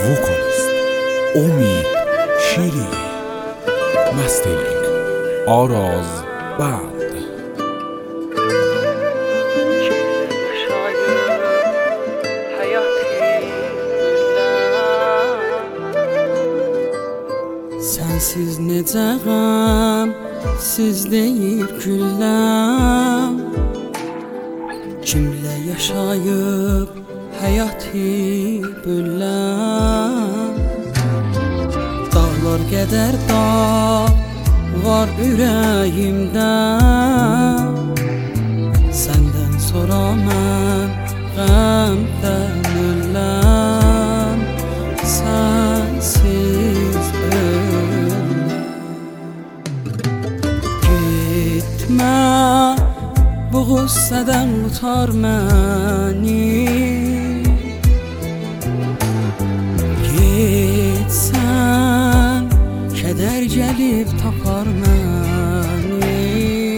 vocalist امید شیری، مسترینگ آراز بند. Sensiz necə qəm, siz deyir gülləm. Kimlə yaşayıb həyatı bülləm. Dağlar qədər dağ var ürəyimdə. Səndən sonra mən qəmdən ölləm. Sensiz gitmə, bu qüssədən utar məni. Getsən, kədər gəlib tapar məni.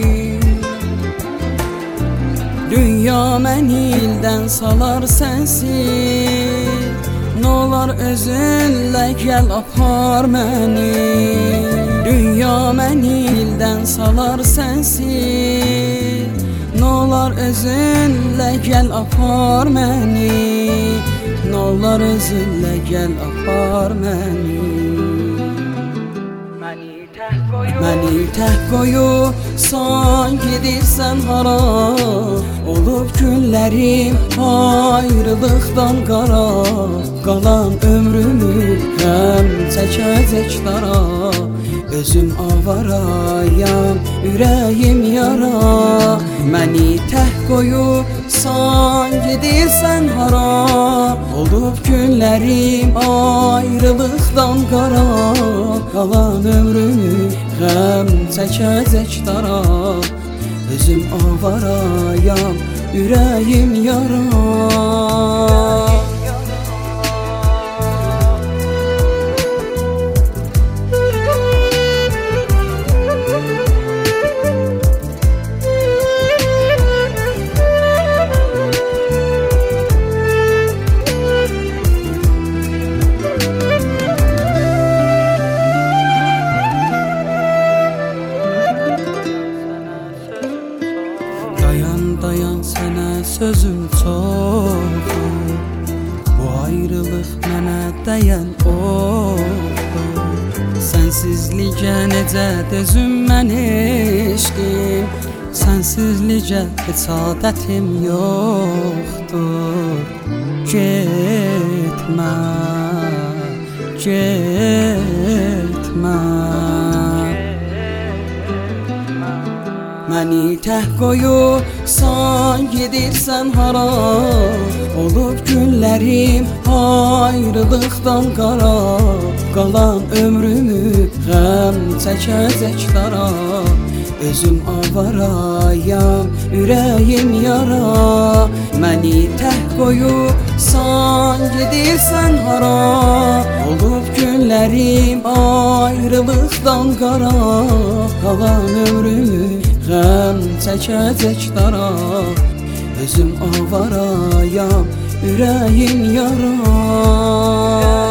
Dünya məni ildən salar sənsiz, n'olar özünlə gəl apar məni. Dünya məni ildən salar sənsiz, n'olar özünlə gəl apar məni. N'olar özünlə gəl apar məni. Məni tək qoyubsan gedirsən hara. Olub günlərim ayrılıqdan qara. Qalan ömrümü qəm çəkəcək dara. Özüm avarayam, ürəyim yara. Məni tək qoyubsan gedirsən hara. Olub günlərim ayrılıqdan qara. Qalan ömrümü qəm çəkəcək dara. Özüm avarayam, ürəyim yara. Dayan sənə sözüm çoxdur. Bu ayrılıq mənə dəyən oxdur. Sənsizlikə necə dözüm mən eşqim. Sənsizlikə heç adətim yoxdur. Getmə, getmə. Məni tək qoyubsan gedirsən hara. Olub günlərim ayrılıqdan qara. Qalan ömrümü qəm çəkəcək dara. Özüm avarayam, ürəyim yara. Məni tək qoyubsan gedirsən hara. Olub günlərim ayrılıqdan qara. Qalan ömrümü qəm çəkəcək dara. Özüm avarayam, ürəyim yara.